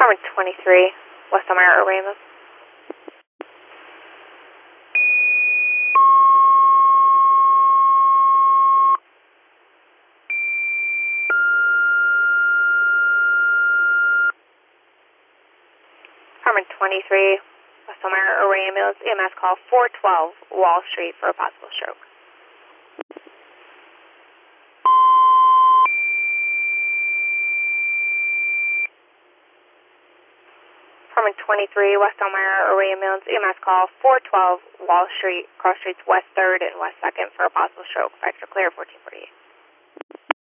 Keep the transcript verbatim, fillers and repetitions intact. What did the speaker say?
Department twenty-three, West Elmira, Ramos. Department twenty-three, West Elmira Array Ambulance, E M S call four twelve Wall Street for a possible stroke. Department twenty-three, West Elmira Array Ambulance, E M S call four twelve Wall Street, cross streets West third and West second for a possible stroke. Factor clear, fourteen forty-eight.